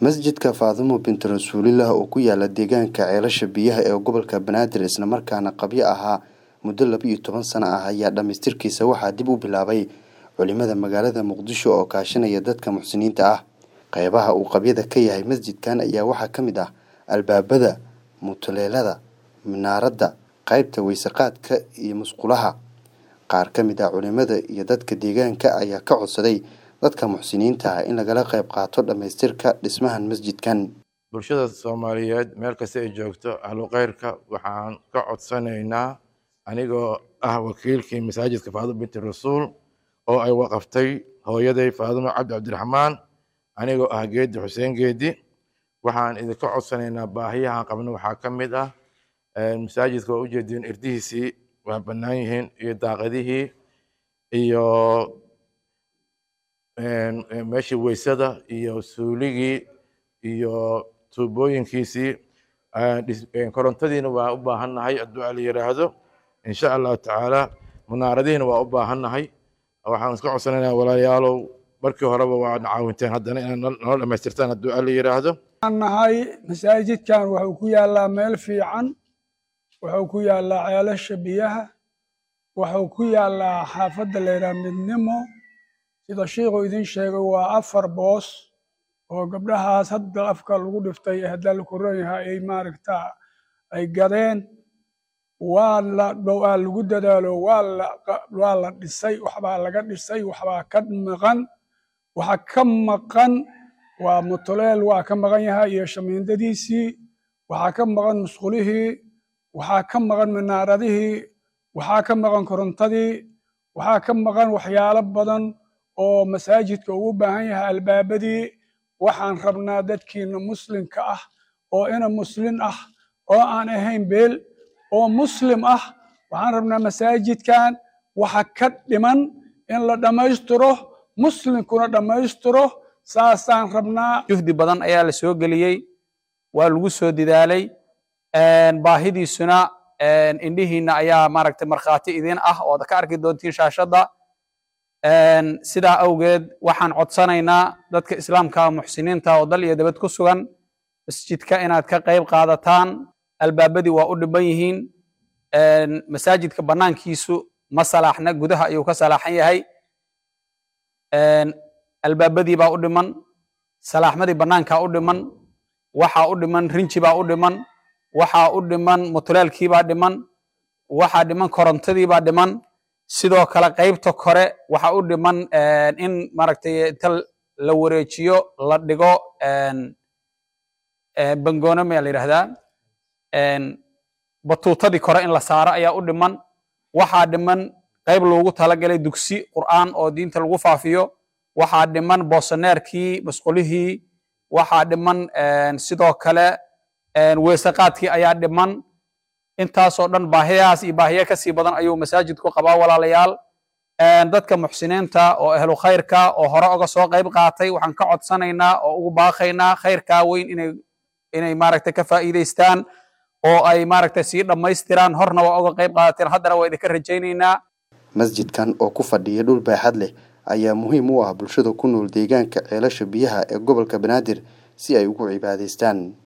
Masjidka Faadimo bint Rasuulillah oo ku yaala deegaanka ceelasha biyaha ee gobolka Banaadir isla markaana qabyo ahaa muddo 12 sano ah ayaa dhamaystirkiisa waxaa dib u bilaabay culimada magaalada Muqdisho oo kaashanaya dadka muxsiniinta ah. Qaybaha uu qabyada ka yahay masjidkan ayaa waxaa ka mid ah albaabada, mutuleelada, minaaradda, qaybta weysaqaadka iyo musqulaha. Qaar ka mid ah culimada iyo dadka deegaanka ayaa ka codsaday dadka muxsiniinta ah in lagala qayb qaato dhamaystirka dhismahan masjidkan. bulshada Soomaaliyeed meel kasta ay joogto ahlu khayrka waxaan ka codsanaynaa anigoo ah wakiilkii masaajidka Faadimo bint Rasuul oo ay waqaftay hooyaday Faadimo Cabdiraxmaan anigoo ah Geedi Xuseen Geedi waxaan idinka codsanaynaa baahiyaha qabno waxaa ka mid ah masaajidka oo u jeedin irdihiisii waa bannaan yihiin iyo daaqadihii iyo meeshii weysada iyo suuligii iyo tuubooyinkiisii korontadiina waa u baahannahay hadduu la yiraahdo insha Allah tacaala munaaradiina waa u baahannahay waxaan iska codsanaynaa walaalayaalow markii horeba waa caawinteen haddana inaad noo dhamaystirtaan hadduu la yiraahdo nahay masaajidkan wuxuu ku yaalaa meel fiican wuxuu ku yaalaa ceelasha biyaha wuxuu ku yaalaa xaafadda la yiraahdo Midnimo sida sheekhu idin sheegay waa 4 boos oo gabdhahaas hadda afka lagu dhiftay hadda la korayahay ay maaragta ay gadeen waa lagu dadaalo waa la dhisay waxba laga dhisay waxba ka maqan waa mutuleel waa ka maqan yahay iyo shamiindadiisii waxa ka maqan musqulihii waxa ka maqan minaaradihii waxa ka maqan korontadii waxa ka maqan waxyaalo badan oo masaajidka ugu baahan yahay albaabadii waxaan rabnaa dadkiina muslimka ah oo ina muslim ah oo aan ahayn beel oo muslim ah waxaan rabnaa masaajidkan waxa ka dhiman in la dhamaystiro muslimkuna dhamaystiro saasaan rabnaa juhdi badan ayaa la soo galiyay waa lagu soo didaalay baahidiisuna indhihiina ayaa maaragtay markhaati idin ah oo ka arki doontiin shaashada sidaa awgeed waxaan codsanaynaa dadka islaamka muxsiniinta oo dal iyo dibad ku sugan masjidka inaad ka qayb qaadataan albaabadii waa u dhiban yihiin masaajidka banaankiisu ma salaaxna gudaha ayuu ka salaaxan yahay albaabadii baa u dhiman salaaxmadii banaanka u dhiman waxa u dhiman rinji baa u dhiman waxa u dhiman mutuleelkii baa dhiman waxa dhiman korontadii baa dhiman sidoo kale qaybta kore waxa u dhiman in maaragtay inta la wareejiyo la dhigo bangoona ma la yiraahdaa batuutadii kore in la saaro ayaa u dhiman waxa dhiman qayb loogu talagalay dugsi qur'aan oo diinta lagu faafiyo waxa dhiman boosaneerkii masqulihii waxa dhiman sidoo kale weesaqaadkii ayaa dhiman intaas oo dhan baahiyahaas iyo baahiyo ka sii badan ayuu masaajidku qabaa walaalayaal dadka muxsiniinta oo ahlu khayrka oo hore uga soo qayb qaatay waxaan ka codsanaynaa oo ugu baaqaynaa khayrka weyn inay maaragtay ka faa'iideystaan oo ay maaragtay si dhamaystiraan horna waa uga qayb qaateen haddana waa idinka rajaynaynaa masjidkan oo ku fadhiya dhul baaxad leh ayaa muhiim u ah bulshada ku nool deegaanka ceelasha biyaha ee gobolka Banaadir si ay ugu cibaadaystaan.